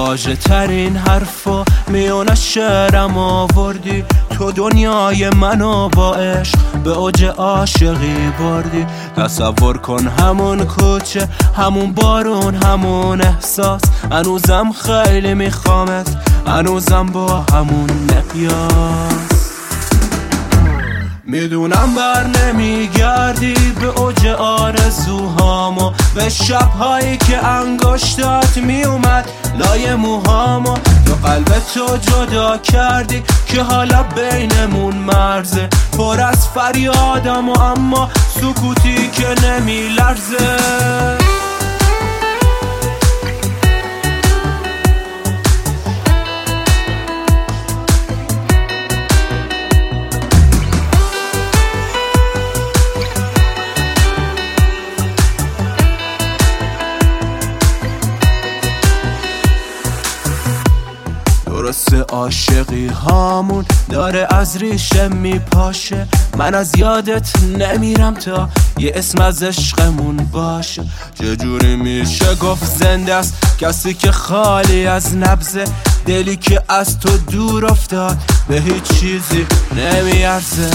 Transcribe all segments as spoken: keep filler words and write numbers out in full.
واژه ترین حرفا میون شعرم آوردی. تو دنیای منو با عشق به اوج عاشقی بردی. تصور کن همون کوچه، همون بارون، همون احساس، هنوزم خیلی میخوامت، هنوزم با همون مقیاس. میدونم بر نمیگردی به اوج آرزوهامو، به شبهایی که انگشتات میومد لای موهامو. تو قلب تو جدا کردی که حالا بینمون مرزه، پر از فریادم و اما سکوتی که نمیلرزه. درسته عاشقی هامون داره از ریشه میپاشه، من از یادت نمیرم تا یه اسم از عشقمون باشه. چجوری میشه گفت زنده است کسی که خالی از نبضه، دلی که از تو دور افتاد به هیچ چیزی نمیارزه.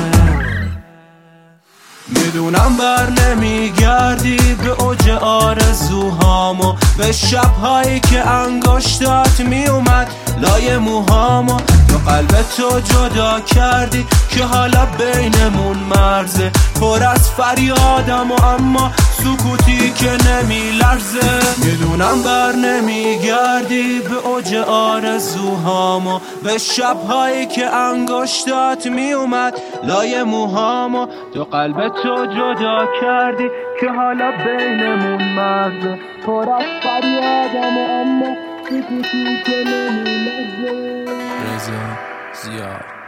میدونم بر نمیگردی به اوج آرزوهامو، به شبهایی که انگشتات میومد لای موهامو. تو قلب تو جدا کردی که حالا بینمون مرزه، پر از فریادم و اما سکوتی که نمیلرزه. میدونم بر نمیگردی به اوج آرزوهامو، به شبهایی که انگشتات میومد لای موهامو. تو قلب تو جدا کردی که حالا بینمون مرزه، پر از فریادم و اما سکوتی که نمیلرزه. رضا زیاد